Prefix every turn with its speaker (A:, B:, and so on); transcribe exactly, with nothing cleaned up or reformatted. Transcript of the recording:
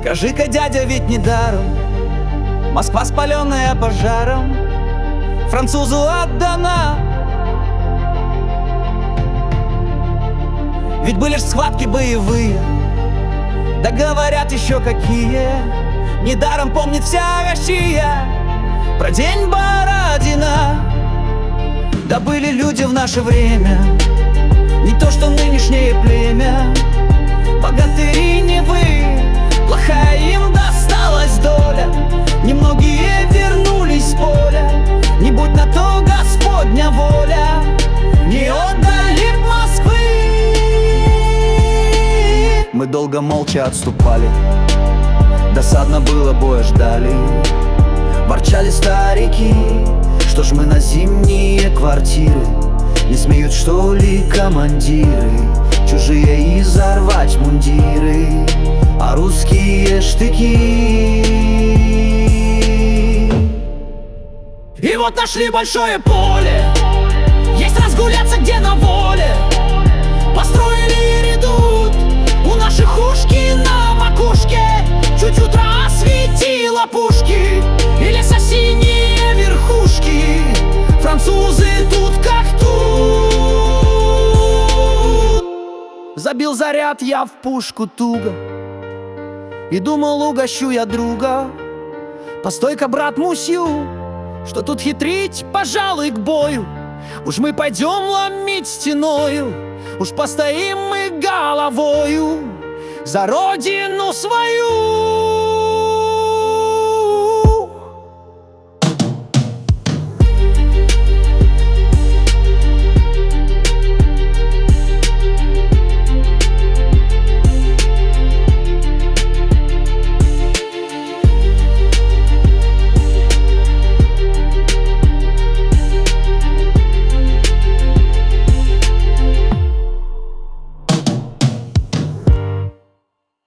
A: Скажи-ка, дядя, ведь не даром Москва, спаленная пожаром, французу отдана. Ведь были ж схватки боевые, да говорят еще какие. Недаром помнит вся Россия про день Бородина. Да были люди в наше время, не то что нынешнее племя. Богатыри не вы, плохая им досталась доля. Немногие вернулись с поля, не будь на то Господня воля, не отдали б Москвы. Мы долго молча отступали, досадно было, боя ждали. Ворчали старики, что ж мы на зимние квартиры. Не смеют, что ли, командиры чужие изорвать мундиры, а русские штыки. И вот нашли большое поле, есть разгуляться где на воле. Построили редут у наших ушки на макушке, чуть утро осветило пушки и леса синие верхушки. Французы тут как тут. Забил заряд я в пушку туго и думал, угощу я друга. Постой-ка, брат Мусью, что тут хитрить, пожалуй, к бою. Уж мы пойдем ломить стеною, уж постоим мы головою за родину свою.